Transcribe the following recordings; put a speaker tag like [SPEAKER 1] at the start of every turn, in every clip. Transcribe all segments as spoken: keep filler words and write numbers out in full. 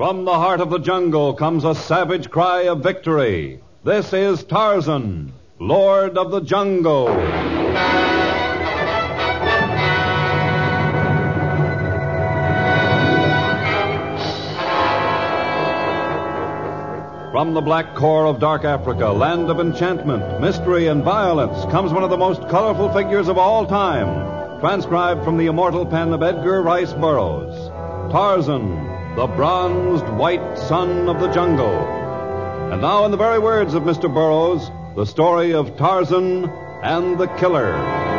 [SPEAKER 1] From the heart of the jungle comes a savage cry of victory. This is Tarzan, Lord of the Jungle. From the black core of dark Africa, land of enchantment, mystery, and violence, comes one of the most colorful figures of all time, transcribed from the immortal pen of Edgar Rice Burroughs. Tarzan, the bronzed white son of the jungle. And now, in the very words of Mister Burroughs, the story of Tarzan and the Killer.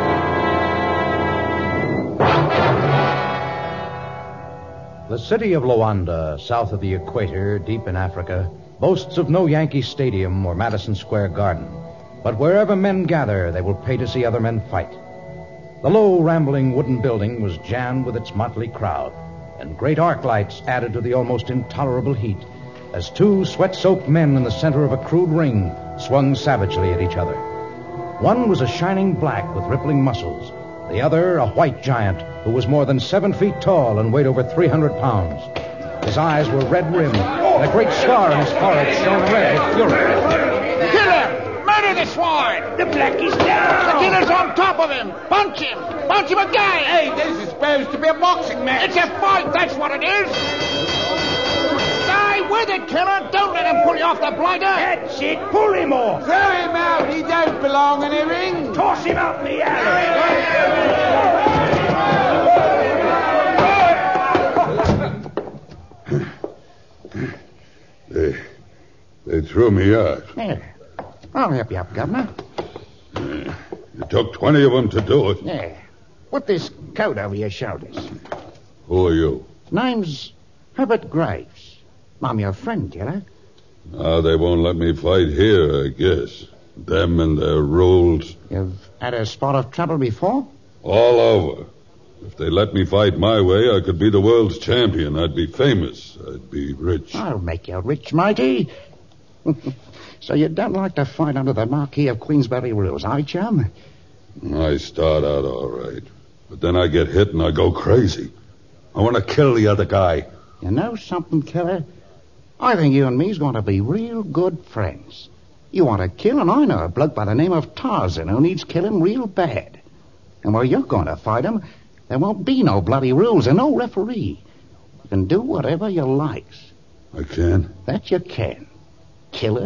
[SPEAKER 2] The city of Luanda, south of the equator, deep in Africa, boasts of no Yankee Stadium or Madison Square Garden. But wherever men gather, they will pay to see other men fight. The low, rambling wooden building was jammed with its motley crowd, and great arc lights added to the almost intolerable heat as two sweat-soaked men in the center of a crude ring swung savagely at each other. One was a shining black with rippling muscles. The other, a white giant who was more than seven feet tall and weighed over three hundred pounds. His eyes were red-rimmed, and a great scar in his forehead shone red with fury.
[SPEAKER 3] Kill him! Murder the swine!
[SPEAKER 4] The black is down!
[SPEAKER 3] The killer's on top of him! Punch him! Punch him again!
[SPEAKER 4] Hey, this is supposed to be a boxing match.
[SPEAKER 3] It's a fight, that's what it is! Die with it, killer! Don't let him pull you off the blighter!
[SPEAKER 4] That's it! Pull him off!
[SPEAKER 5] Throw him out! He don't belong in a ring!
[SPEAKER 4] Toss him out in the alley!
[SPEAKER 6] They, they threw me out.
[SPEAKER 3] Yeah. I'll help you up, Governor.
[SPEAKER 6] Uh, it took twenty of them to do it.
[SPEAKER 3] Yeah. Put this coat over your shoulders.
[SPEAKER 6] Who are you?
[SPEAKER 3] Name's Herbert Graves. I'm your friend, killer.
[SPEAKER 6] Ah, they won't let me fight here, I guess. Them and their rules.
[SPEAKER 3] You've had a spot of trouble before?
[SPEAKER 6] All over. If they let me fight my way, I could be the world's champion. I'd be famous. I'd be rich.
[SPEAKER 3] I'll make you rich, matey. So you don't like to fight under the Marquis of Queensberry rules, eh, chum?
[SPEAKER 6] I start out all right. But then I get hit and I go crazy. I want to kill the other guy.
[SPEAKER 3] You know something, killer? I think you and me's going to be real good friends. You want to kill, and I know a bloke by the name of Tarzan who needs killing real bad. And where you're going to fight him, there won't be no bloody rules and no referee. You can do whatever you likes.
[SPEAKER 6] I can?
[SPEAKER 3] That you can. Killer.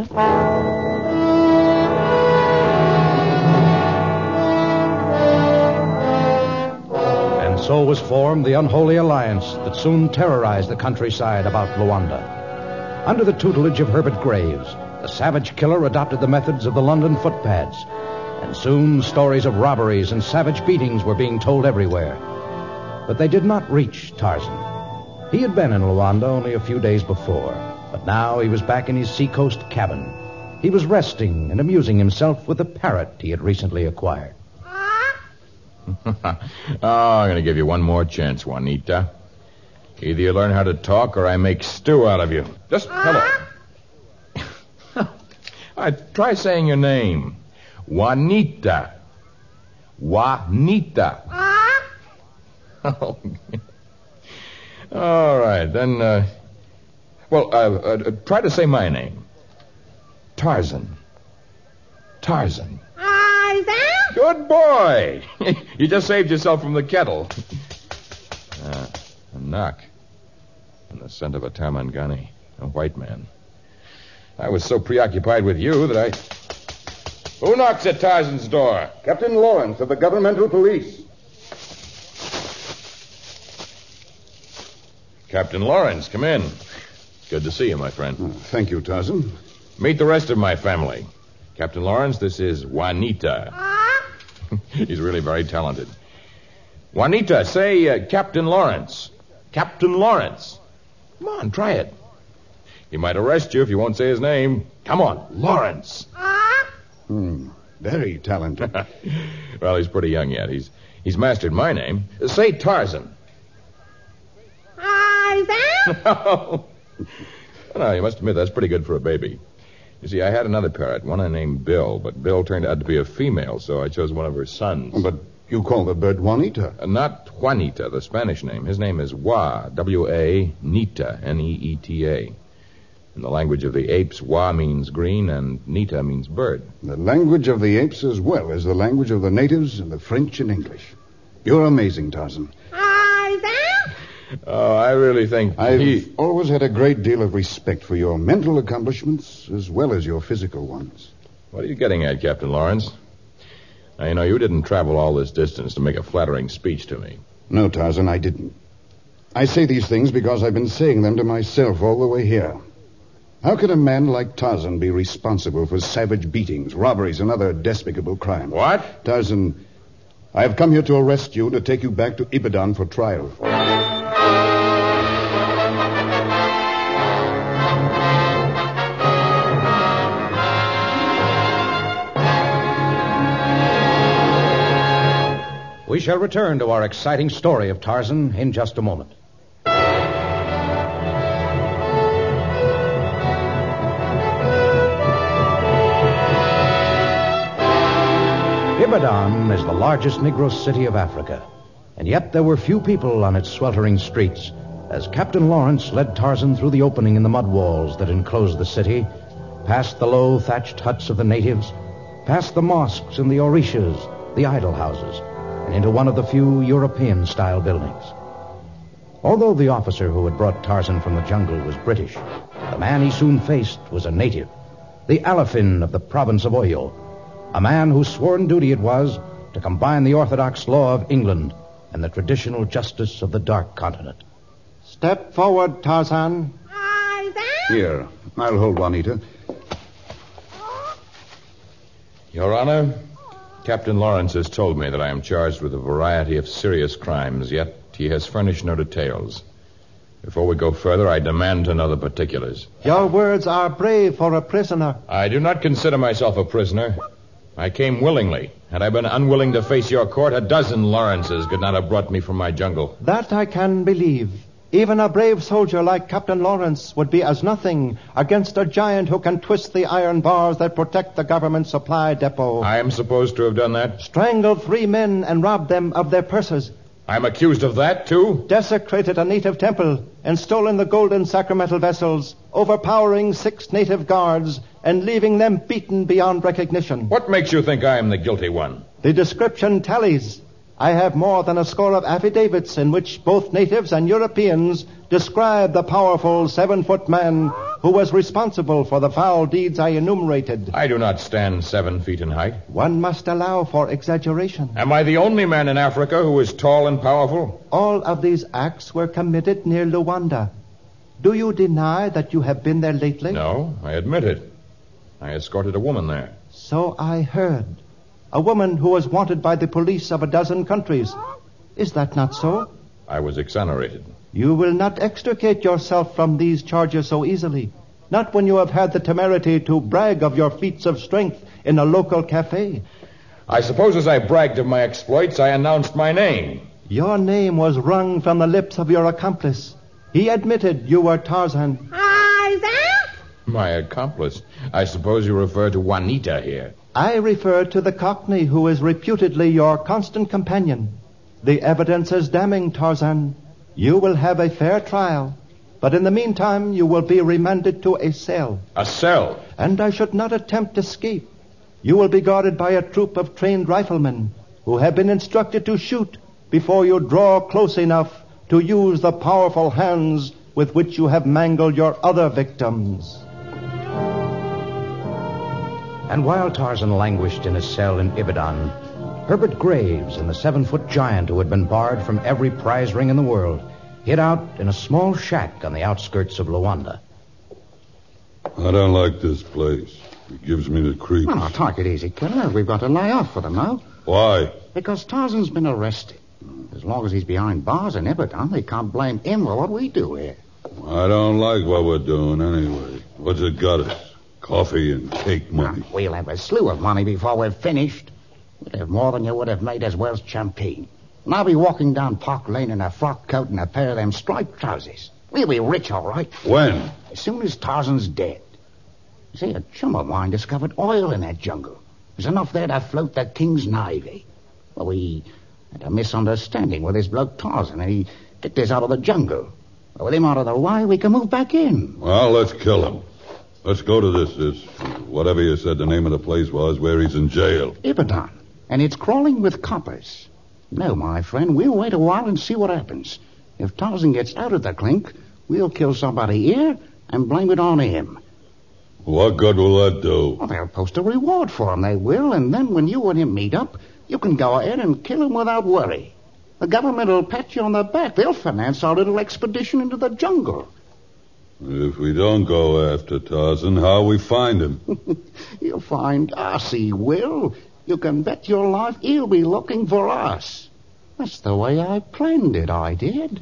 [SPEAKER 2] And so was formed the unholy alliance that soon terrorized the countryside about Luanda. Under the tutelage of Herbert Graves, the savage killer adopted the methods of the London footpads, and soon stories of robberies and savage beatings were being told everywhere. But they did not reach Tarzan. He had been in Luanda only a few days before, but now he was back in his seacoast cabin. He was resting and amusing himself with a parrot he had recently acquired.
[SPEAKER 7] Oh, I'm going to give you one more chance, Juanita. Either you learn how to talk or I make stew out of you. Just hello. I try saying your name. Juanita. Juanita. Oh. All right, then, uh, well, uh, uh, try to say my name. Tarzan. Tarzan.
[SPEAKER 8] Tarzan?
[SPEAKER 7] Good boy. You just saved yourself from the kettle. Uh, a knock. And the scent of a Tarmangani, a white man. I was so preoccupied with you that I... Who knocks at Tarzan's door?
[SPEAKER 9] Captain Lawrence of the Governmental Police.
[SPEAKER 7] Captain Lawrence, come in. Good to see you, my friend.
[SPEAKER 9] Oh, thank you, Tarzan.
[SPEAKER 7] Meet the rest of my family. Captain Lawrence, this is Juanita. He's really very talented. Juanita, say uh, Captain Lawrence. Captain Lawrence. Come on, try it. He might arrest you if you won't say his name. Come on, Lawrence.
[SPEAKER 9] Hmm, very talented.
[SPEAKER 7] Well, he's pretty young yet. He's he's mastered my name. Uh, say Tarzan.
[SPEAKER 8] Tarzan?
[SPEAKER 7] No, you must admit that's pretty good for a baby. You see, I had another parrot, one I named Bill, but Bill turned out to be a female, so I chose one of her sons.
[SPEAKER 9] But You call the bird Juanita.
[SPEAKER 7] Uh, not Juanita, the Spanish name. His name is Wa, W A, Nita, N E E T A. In the language of the apes, Wa means green and Nita means bird.
[SPEAKER 9] The language of the apes as well as the language of the natives and the French and English. You're amazing, Tarzan.
[SPEAKER 7] Oh, I really think
[SPEAKER 9] I've
[SPEAKER 7] he...
[SPEAKER 9] always had a great deal of respect for your mental accomplishments as well as your physical ones.
[SPEAKER 7] What are you getting at, Captain Lawrence? Now, you know, you didn't travel all this distance to make a flattering speech to me.
[SPEAKER 9] No, Tarzan, I didn't. I say these things because I've been saying them to myself all the way here. How could a man like Tarzan be responsible for savage beatings, robberies, and other despicable crimes?
[SPEAKER 7] What?
[SPEAKER 9] Tarzan, I have come here to arrest you and to take you back to Ibadan for trial.
[SPEAKER 2] We shall return to our exciting story of Tarzan in just a moment. Ibadan is the largest Negro city of Africa, and yet there were few people on its sweltering streets as Captain Lawrence led Tarzan through the opening in the mud walls that enclosed the city, past the low thatched huts of the natives, past the mosques and the orishas, the idol houses, and into one of the few European-style buildings. Although the officer who had brought Tarzan from the jungle was British, the man he soon faced was a native, the Alafin of the province of Oyo, a man whose sworn duty it was to combine the orthodox law of England and the traditional justice of the Dark Continent.
[SPEAKER 10] Step forward, Tarzan.
[SPEAKER 9] Here, I'll hold Juanita.
[SPEAKER 7] Your Honor, Captain Lawrence has told me that I am charged with a variety of serious crimes, yet he has furnished no details. Before we go further, I demand to know the particulars.
[SPEAKER 10] Your words are brave for a prisoner.
[SPEAKER 7] I do not consider myself a prisoner. I came willingly. Had I been unwilling to face your court, a dozen Lawrences could not have brought me from my jungle.
[SPEAKER 10] That I can believe. Even a brave soldier like Captain Lawrence would be as nothing against a giant who can twist the iron bars that protect the government supply depot.
[SPEAKER 7] I am supposed to have done that?
[SPEAKER 10] Strangled three men and robbed them of their purses.
[SPEAKER 7] I'm accused of that, too?
[SPEAKER 10] Desecrated a native temple and stolen the golden sacramental vessels, overpowering six native guards and leaving them beaten beyond recognition.
[SPEAKER 7] What makes you think I am the guilty one?
[SPEAKER 10] The description tallies. I have more than a score of affidavits in which both natives and Europeans describe the powerful seven-foot man who was responsible for the foul deeds I enumerated.
[SPEAKER 7] I do not stand seven feet in height.
[SPEAKER 10] One must allow for exaggeration.
[SPEAKER 7] Am I the only man in Africa who is tall and powerful?
[SPEAKER 10] All of these acts were committed near Luanda. Do you deny that you have been there lately?
[SPEAKER 7] No, I admit it. I escorted a woman there.
[SPEAKER 10] So I heard. A woman who was wanted by the police of a dozen countries. Is that not so?
[SPEAKER 7] I was exonerated.
[SPEAKER 10] You will not extricate yourself from these charges so easily. Not when you have had the temerity to brag of your feats of strength in a local cafe.
[SPEAKER 7] I suppose as I bragged of my exploits, I announced my name.
[SPEAKER 10] Your name was wrung from the lips of your accomplice. He admitted you were Tarzan.
[SPEAKER 7] My accomplice? I suppose you refer to Juanita here.
[SPEAKER 10] I refer to the Cockney who is reputedly your constant companion. The evidence is damning, Tarzan. You will have a fair trial, but in the meantime you will be remanded to a cell.
[SPEAKER 7] A cell?
[SPEAKER 10] And I should not attempt escape. You will be guarded by a troop of trained riflemen who have been instructed to shoot before you draw close enough to use the powerful hands with which you have mangled your other victims.
[SPEAKER 2] And while Tarzan languished in his cell in Ibadan, Herbert Graves and the seven-foot giant who had been barred from every prize ring in the world hid out in a small shack on the outskirts of Luanda.
[SPEAKER 6] I don't like this place. It gives me the creeps.
[SPEAKER 3] Well, now, take it easy, killer. We've got to lay off for them now.
[SPEAKER 6] Why?
[SPEAKER 3] Because Tarzan's been arrested. As long as he's behind bars in Ibadan, they can't blame him for what we do here.
[SPEAKER 6] I don't like what we're doing anyway. What's it got us? Coffee and cake money.
[SPEAKER 3] Now, we'll have a slew of money before we're finished. We'll have more than you would have made as well as champagne. And I'll be walking down Park Lane in a frock coat and a pair of them striped trousers. We'll be rich, all right.
[SPEAKER 6] When?
[SPEAKER 3] As soon as Tarzan's dead. You see, a chum of mine discovered oil in that jungle. There's enough there to float the King's Navy. Well, we had a misunderstanding with his bloke Tarzan, and he kicked us out of the jungle. Well, with him out of the way, we can move back in.
[SPEAKER 6] Well, let's kill him. Let's go to this, this, whatever you said the name of the place was, where he's in jail.
[SPEAKER 3] Ibadan, and it's crawling with coppers. No, my friend, we'll wait a while and see what happens. If Tarzan gets out of the clink, we'll kill somebody here and blame it on him.
[SPEAKER 6] What good will that do?
[SPEAKER 3] Well, they'll post a reward for him, they will, and then when you and him meet up, you can go ahead and kill him without worry. The government will pat you on the back. They'll finance our little expedition into the jungle.
[SPEAKER 6] If we don't go after Tarzan, how'll we find him?
[SPEAKER 3] You'll find us, he will. You can bet your life he'll be looking for us. That's the way I planned it, I did.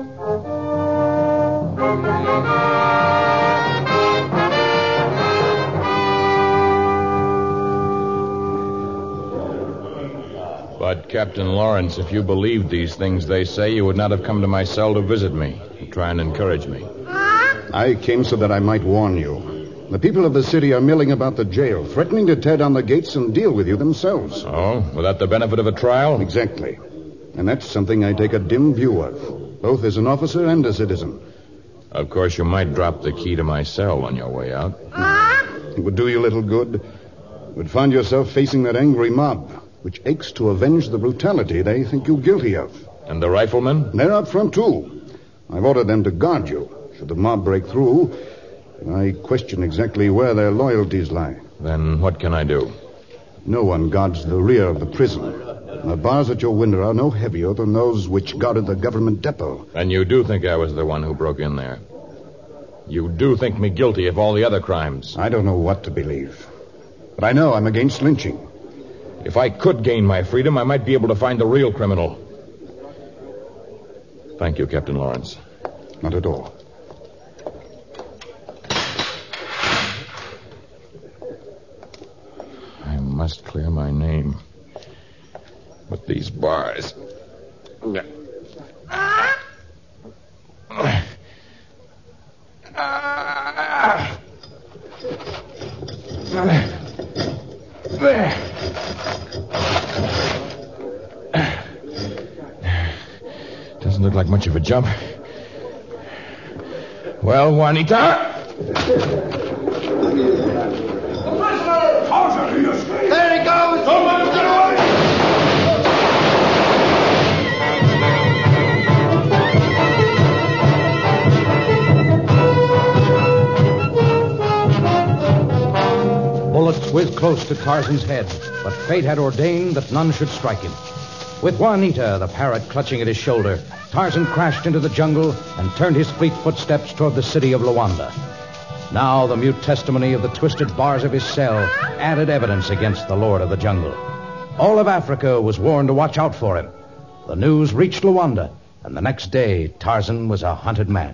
[SPEAKER 7] But, Captain Lawrence, if you believed these things they say, you would not have come to my cell to visit me, to try and encourage me.
[SPEAKER 9] I came so that I might warn you. The people of the city are milling about the jail, threatening to tear down the gates and deal with you themselves.
[SPEAKER 7] Oh, without the benefit of a trial?
[SPEAKER 9] Exactly. And that's something I take a dim view of, both as an officer and a citizen.
[SPEAKER 7] Of course, you might drop the key to my cell on your way out.
[SPEAKER 9] It would do you little good. You would find yourself facing that angry mob, which aches to avenge the brutality they think you guilty of.
[SPEAKER 7] And the riflemen?
[SPEAKER 9] They're up front, too. I've ordered them to guard you. Should the mob break through, I question exactly where their loyalties lie.
[SPEAKER 7] Then what can I do?
[SPEAKER 9] No one guards the rear of the prison. The bars at your window are no heavier than those which guarded the government depot.
[SPEAKER 7] And you do think I was the one who broke in there? You do think me guilty of all the other crimes?
[SPEAKER 9] I don't know what to believe. But I know I'm against lynching.
[SPEAKER 7] If I could gain my freedom, I might be able to find the real criminal. Thank you, Captain Lawrence.
[SPEAKER 9] Not at all.
[SPEAKER 7] I must clear my name. With these bars. There. Doesn't look like much of a jump. Well, Juanita?
[SPEAKER 4] There he goes! Someone's get away!
[SPEAKER 2] Bullets whizzed close to Tarzan's head, but fate had ordained that none should strike him. With Juanita, the parrot, clutching at his shoulder, Tarzan crashed into the jungle and turned his fleet footsteps toward the city of Luanda. Now the mute testimony of the twisted bars of his cell added evidence against the lord of the jungle. All of Africa was warned to watch out for him. The news reached Luanda, and the next day Tarzan was a hunted man.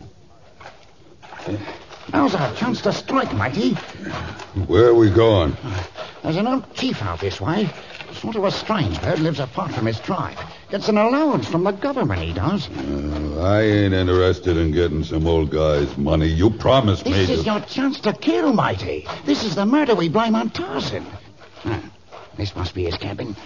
[SPEAKER 3] Now's our chance to strike, Mighty.
[SPEAKER 6] Where are we going?
[SPEAKER 3] There's an old chief out this way. Sort of a strange bird, lives apart from his tribe. Gets an allowance from the government, he does.
[SPEAKER 6] Uh, I ain't interested in getting some old guy's money. You promised me
[SPEAKER 3] This
[SPEAKER 6] to...
[SPEAKER 3] is your chance to kill, Mighty. This is the murder we blame on Tarzan. Huh. This must be his cabin.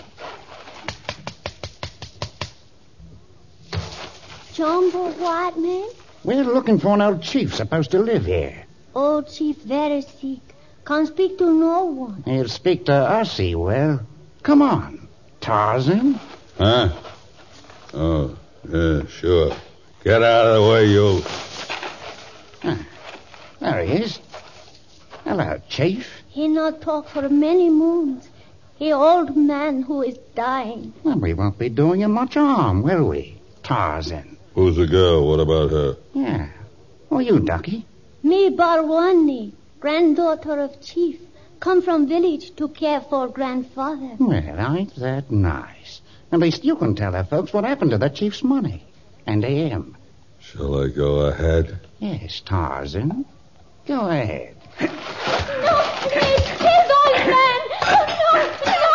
[SPEAKER 8] Jumbo White Man?
[SPEAKER 3] We're looking for an old chief supposed to live here.
[SPEAKER 8] Old chief very sick. Can't speak to no one.
[SPEAKER 3] He'll speak to us, he will. Come on, Tarzan.
[SPEAKER 6] Huh? Oh, yeah, sure. Get out of the way, you.
[SPEAKER 3] Huh. There he is. Hello, Chief.
[SPEAKER 8] He not talk for many moons. He old man who is dying.
[SPEAKER 3] Well, we won't be doing him much harm, will we, Tarzan?
[SPEAKER 6] Who's the girl? What about her?
[SPEAKER 3] Yeah. Oh, you, Ducky.
[SPEAKER 8] Me Barwani, granddaughter of chief. Come from village to care for grandfather.
[SPEAKER 3] Well, ain't that nice? At least you can tell the folks what happened to the chief's money. And to him.
[SPEAKER 6] Shall I go ahead?
[SPEAKER 3] Yes, Tarzan. Go ahead.
[SPEAKER 8] No, please, please, old man. No,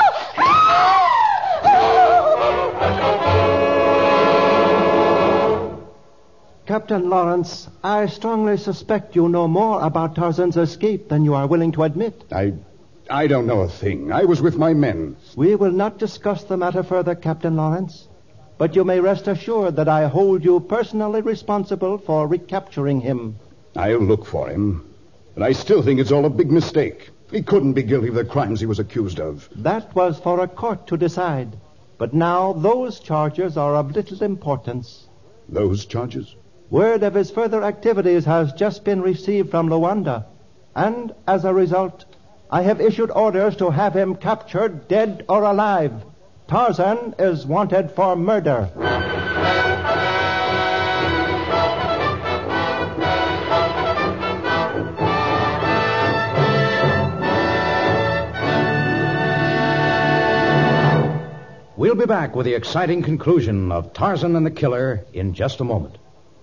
[SPEAKER 8] no.
[SPEAKER 10] Captain Lawrence, I strongly suspect you know more about Tarzan's escape than you are willing to admit.
[SPEAKER 9] I... I don't know a thing. I was with my men.
[SPEAKER 10] We will not discuss the matter further, Captain Lawrence. But you may rest assured that I hold you personally responsible for recapturing him.
[SPEAKER 9] I'll look for him. But I still think it's all a big mistake. He couldn't be guilty of the crimes he was accused of.
[SPEAKER 10] That was for a court to decide. But now those charges are of little importance.
[SPEAKER 9] Those charges?
[SPEAKER 10] Word of his further activities has just been received from Luanda. And as a result, I have issued orders to have him captured, dead or alive. Tarzan is wanted for murder.
[SPEAKER 2] We'll be back with the exciting conclusion of Tarzan and the Killer in just a moment.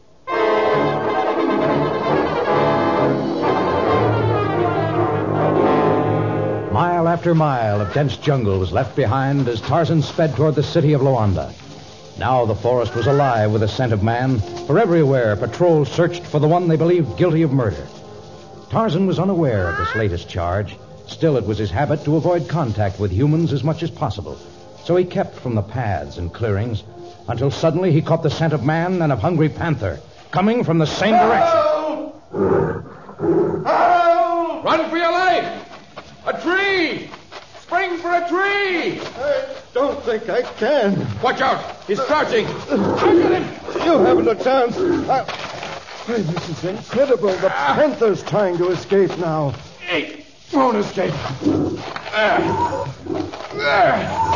[SPEAKER 2] Mile after mile of dense jungle was left behind as Tarzan sped toward the city of Luanda. Now the forest was alive with the scent of man, for everywhere patrols searched for the one they believed guilty of murder. Tarzan was unaware of this latest charge. Still, it was his habit to avoid contact with humans as much as possible. So he kept from the paths and clearings until suddenly he caught the scent of man and of hungry panther coming from the same direction.
[SPEAKER 7] Help! Help! Run for your life! A tree! Spring for a tree!
[SPEAKER 10] I don't think I can.
[SPEAKER 7] Watch out! He's crouching! Target him!
[SPEAKER 10] You haven't a chance. I... Hey, this is incredible. The panther's trying to escape now.
[SPEAKER 7] He won't escape. There. There.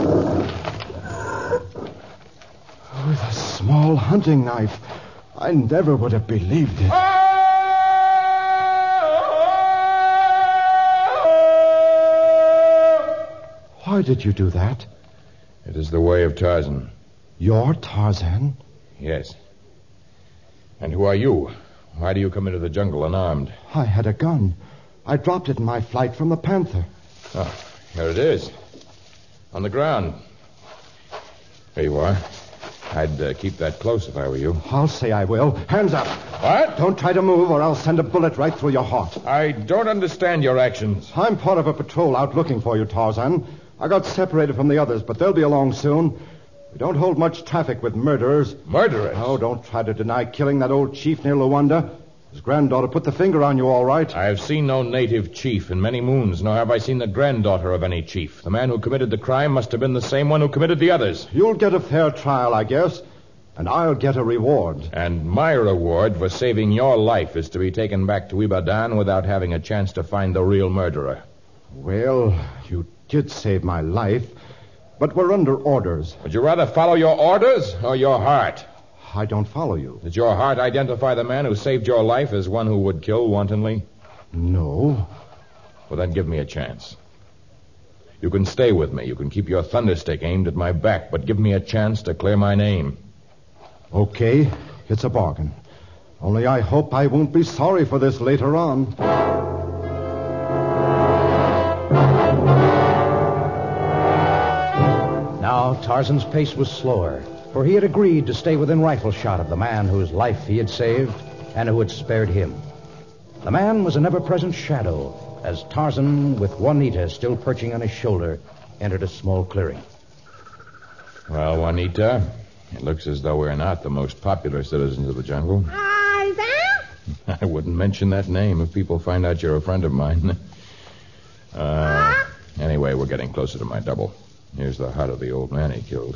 [SPEAKER 10] With a small hunting knife. I never would have believed it. Why did you do that?
[SPEAKER 7] It is the way of Tarzan.
[SPEAKER 10] You're Tarzan?
[SPEAKER 7] Yes. And who are you? Why do you come into the jungle unarmed?
[SPEAKER 10] I had a gun. I dropped it in my flight from the panther.
[SPEAKER 7] Oh, here it is. On the ground. Here you are. I'd uh, keep that close if I were you.
[SPEAKER 10] I'll say I will. Hands up.
[SPEAKER 7] What?
[SPEAKER 10] Don't try to move or I'll send a bullet right through your heart.
[SPEAKER 7] I don't understand your actions.
[SPEAKER 10] I'm part of a patrol out looking for you, Tarzan. I got separated from the others, but they'll be along soon. We don't hold much traffic with murderers.
[SPEAKER 7] Murderers?
[SPEAKER 10] Oh, don't try to deny killing that old chief near Luanda. His granddaughter put the finger on you, all right.
[SPEAKER 7] I have seen no native chief in many moons, nor have I seen the granddaughter of any chief. The man who committed the crime must have been the same one who committed the others.
[SPEAKER 10] You'll get a fair trial, I guess, and I'll get a reward.
[SPEAKER 7] And my reward for saving your life is to be taken back to Ibadan without having a chance to find the real murderer.
[SPEAKER 10] Well, you did save my life, but we're under orders.
[SPEAKER 7] Would you rather follow your orders or your heart?
[SPEAKER 10] I don't follow you.
[SPEAKER 7] Did your heart identify the man who saved your life as one who would kill wantonly?
[SPEAKER 10] No.
[SPEAKER 7] Well, then give me a chance. You can stay with me. You can keep your thunderstick aimed at my back, but give me a chance to clear my name.
[SPEAKER 10] Okay, it's a bargain. Only I hope I won't be sorry for this later on.
[SPEAKER 2] Now Tarzan's pace was slower, for he had agreed to stay within rifle shot of the man whose life he had saved and who had spared him. The man was an ever-present shadow as Tarzan, with Juanita still perching on his shoulder, entered a small clearing.
[SPEAKER 7] Well, Juanita, it looks as though we're not the most popular citizens of the jungle.
[SPEAKER 8] Tarzan?
[SPEAKER 7] I wouldn't mention that name if people find out you're a friend of mine. uh, anyway, we're getting closer to my double. Here's the hut of the old man he killed.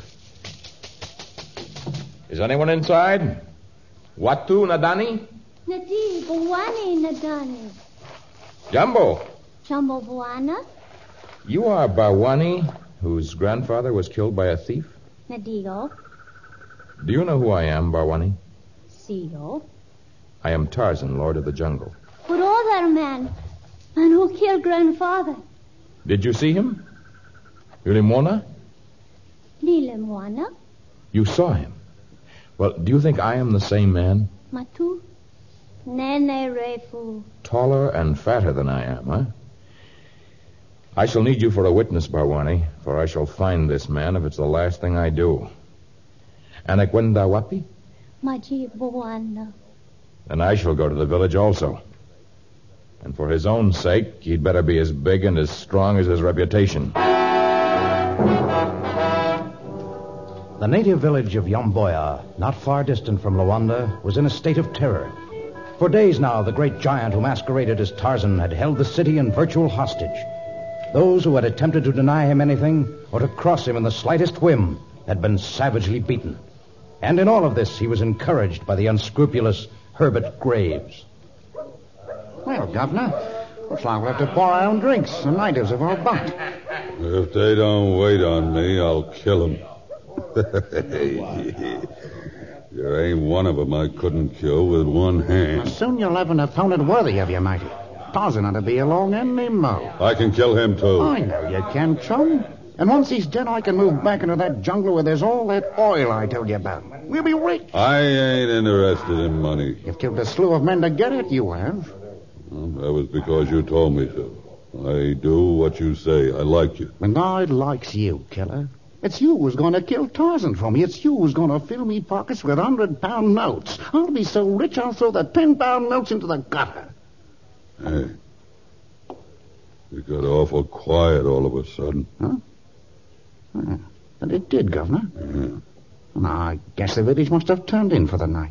[SPEAKER 7] Is anyone inside? Watu Nadani?
[SPEAKER 8] Nadi, Bawani, Nadani.
[SPEAKER 7] Jumbo.
[SPEAKER 8] Jumbo Buana?
[SPEAKER 7] You are Bawani, whose grandfather was killed by a thief?
[SPEAKER 8] Nadigo.
[SPEAKER 7] Do you know who I am, Bawani?
[SPEAKER 8] Sido.
[SPEAKER 7] I am Tarzan, Lord of the Jungle.
[SPEAKER 8] But all that man, man who killed grandfather.
[SPEAKER 7] Did you see him? Ulimona?
[SPEAKER 8] Lilemwana?
[SPEAKER 7] You saw him. Well, do you think I am the same man?
[SPEAKER 8] Matu? Nene Refu.
[SPEAKER 7] Taller and fatter than I am, huh? I shall need you for a witness, Bawani, for I shall find this man if it's the last thing I do. Anakwenda wapi?
[SPEAKER 8] Maji Buana.
[SPEAKER 7] Then I shall go to the village also. And for his own sake, he'd better be as big and as strong as his reputation.
[SPEAKER 2] The native village of Yomboya, not far distant from Luanda, was in a state of terror. For days now, the great giant who masqueraded as Tarzan had held the city in virtual hostage. Those who had attempted to deny him anything or to cross him in the slightest whim had been savagely beaten. And in all of this, he was encouraged by the unscrupulous Herbert Graves.
[SPEAKER 3] Well, Governor, looks like we'll have to pour our own drinks. The natives have all bunked.
[SPEAKER 6] If they don't wait on me, I'll kill them. There ain't one of them I couldn't kill with one hand.
[SPEAKER 3] Soon you'll have an opponent worthy of you, matey. Tarzan ought to be along any mo.
[SPEAKER 6] I can kill him, too.
[SPEAKER 3] I know you can, chum. And once he's dead, I can move back into that jungle where there's all that oil I told you about. We'll be rich.
[SPEAKER 6] I ain't interested in money.
[SPEAKER 3] You've killed a slew of men to get it, you have.
[SPEAKER 6] Well, that was because you told me to. I do what you say. I like you.
[SPEAKER 3] And I likes you, killer. It's you who's going to kill Tarzan for me. It's you who's going to fill me pockets with hundred-pound notes. I'll be so rich I'll throw the ten-pound notes into the gutter.
[SPEAKER 6] Hey, you got awful quiet all of a sudden.
[SPEAKER 3] Huh? Yeah, but it did, Governor.
[SPEAKER 6] Yeah.
[SPEAKER 3] And I guess the village must have turned in for the night.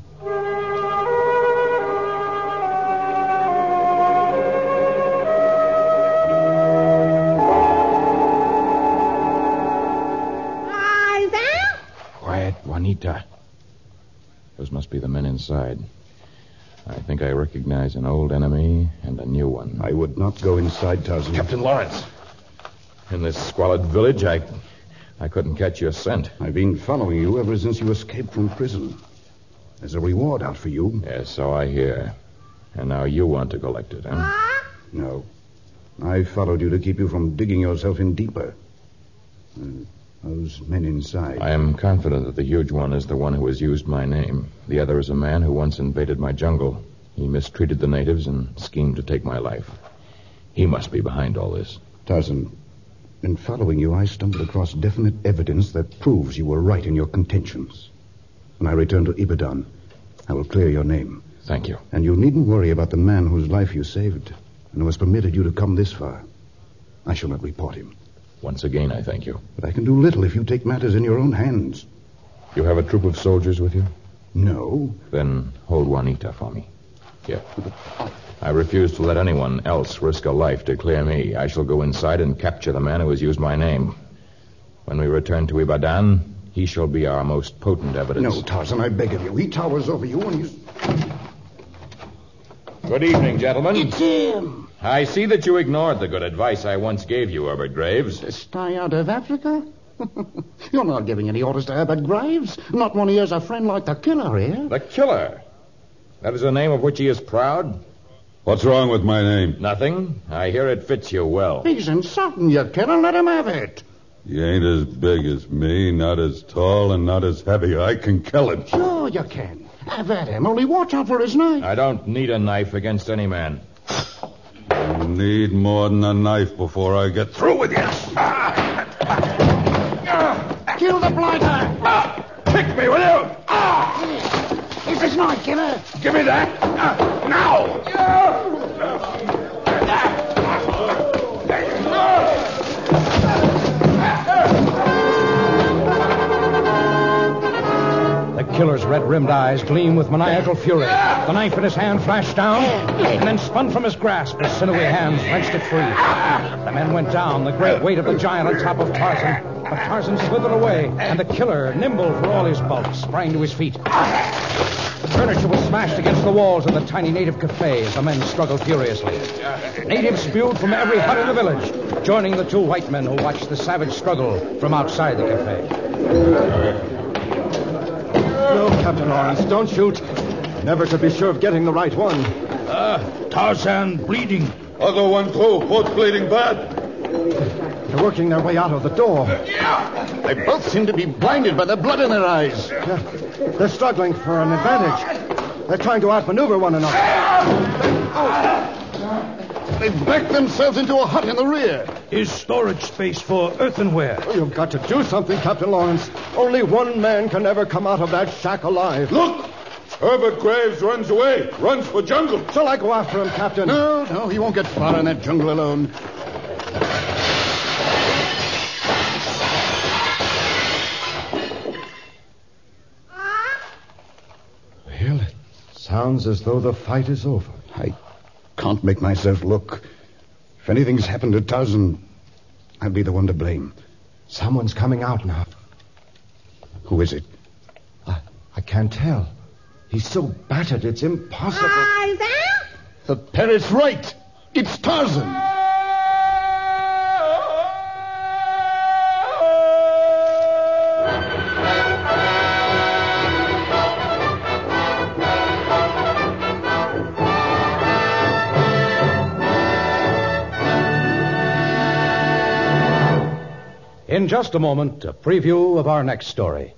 [SPEAKER 7] Quiet, Juanita. Those must be the men inside. I think I recognize an old enemy and a new one.
[SPEAKER 9] I would not go inside, Tarzan.
[SPEAKER 7] Captain Lawrence. In this squalid village, I... I couldn't catch your scent.
[SPEAKER 9] I've been following you ever since you escaped from prison. There's a reward out for you.
[SPEAKER 7] Yes, so I hear. And now you want to collect it, huh?
[SPEAKER 9] No. I followed you to keep you from digging yourself in deeper. Uh, those men inside.
[SPEAKER 7] I am confident that the huge one is the one who has used my name. The other is a man who once invaded my jungle. He mistreated the natives and schemed to take my life. He must be behind all this.
[SPEAKER 9] Tarzan, in following you, I stumbled across definite evidence that proves you were right in your contentions. When I return to Ibadan, I will clear your name.
[SPEAKER 7] Thank you.
[SPEAKER 9] And you needn't worry about the man whose life you saved and who has permitted you to come this far. I shall not report him.
[SPEAKER 7] Once again, I thank you.
[SPEAKER 9] But I can do little if you take matters in your own hands.
[SPEAKER 7] You have a troop of soldiers with you?
[SPEAKER 9] No.
[SPEAKER 7] Then hold Juanita for me. Here. I refuse to let anyone else risk a life to clear me. I shall go inside and capture the man who has used my name. When we return to Ibadan, he shall be our most potent evidence.
[SPEAKER 9] No, Tarzan, I beg of you. He towers over you and he's...
[SPEAKER 7] Good evening, gentlemen.
[SPEAKER 3] It's him.
[SPEAKER 7] I see that you ignored the good advice I once gave you, Herbert Graves.
[SPEAKER 3] To stay out of Africa? You're not giving any orders to Herbert Graves. Not when he has a friend like the killer here.
[SPEAKER 7] The killer? That is a name of which he is proud?
[SPEAKER 6] What's wrong with my name?
[SPEAKER 7] Nothing. I hear it fits you well.
[SPEAKER 3] He's insulting you, killer. Let him have it.
[SPEAKER 6] He ain't as big as me, not as tall, and not as heavy. I can kill him.
[SPEAKER 3] Sure you can. Have at him. Only watch out for his knife.
[SPEAKER 7] I don't need a knife against any man.
[SPEAKER 6] You need more than a knife before I get through with you.
[SPEAKER 3] Kill the blighter.
[SPEAKER 6] Pick me, will you?
[SPEAKER 3] It's his knife, killer.
[SPEAKER 6] Give me that. Uh, now.
[SPEAKER 2] The killer's red-rimmed eyes gleam with maniacal fury. The knife in his hand flashed down and then spun from his grasp as sinewy hands wrenched it free. The men went down, the great weight of the giant on top of Tarzan. But Tarzan slithered away, and the killer, nimble for all his bulk, sprang to his feet. Furniture was smashed against the walls of the tiny native cafe as the men struggled furiously. Natives spewed from every hut in the village, joining the two white men who watched the savage struggle from outside the cafe.
[SPEAKER 10] No, Captain Lawrence, don't shoot. Never could be sure of getting the right one.
[SPEAKER 5] Ah, Tarzan bleeding.
[SPEAKER 6] Other one, too. Both bleeding bad.
[SPEAKER 10] They're working their way out of the door.
[SPEAKER 3] They both seem to be blinded by the blood in their eyes.
[SPEAKER 10] Yeah, they're struggling for an advantage. They're trying to outmaneuver one another.
[SPEAKER 3] They've backed themselves into a hut in the rear.
[SPEAKER 5] Is storage space for earthenware.
[SPEAKER 10] Oh, you've got to do something, Captain Lawrence. Only one man can ever come out of that shack alive.
[SPEAKER 6] Look! Herbert Graves runs away, runs for jungle.
[SPEAKER 9] Shall I go after him, Captain? No, no, he won't get far in that jungle alone.
[SPEAKER 10] Well, it sounds as though the fight is over.
[SPEAKER 9] I can't make myself look. If anything's happened to Tarzan, I'll be the one to blame.
[SPEAKER 10] Someone's coming out now.
[SPEAKER 9] Who is it?
[SPEAKER 10] I, I can't tell. He's so battered, it's impossible.
[SPEAKER 8] Tarzan?
[SPEAKER 9] The parrot's right. It's Tarzan.
[SPEAKER 2] In just a moment, a preview of our next story.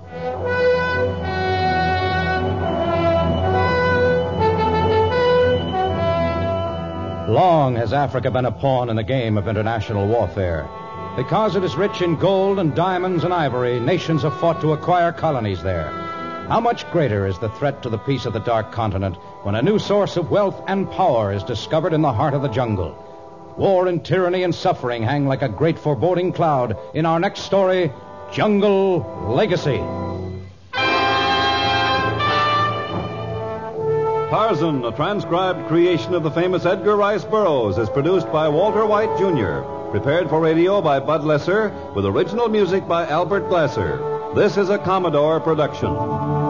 [SPEAKER 2] Long has Africa been a pawn in the game of international warfare. Because it is rich in gold and diamonds and ivory, nations have fought to acquire colonies there. How much greater is the threat to the peace of the Dark Continent when a new source of wealth and power is discovered in the heart of the jungle? War and tyranny and suffering hang like a great foreboding cloud in our next story, Jungle Legacy.
[SPEAKER 1] Tarzan, a transcribed creation of the famous Edgar Rice Burroughs, is produced by Walter White, Junior Prepared for radio by Bud Lesser, with original music by Albert Glasser. This is a Commodore production.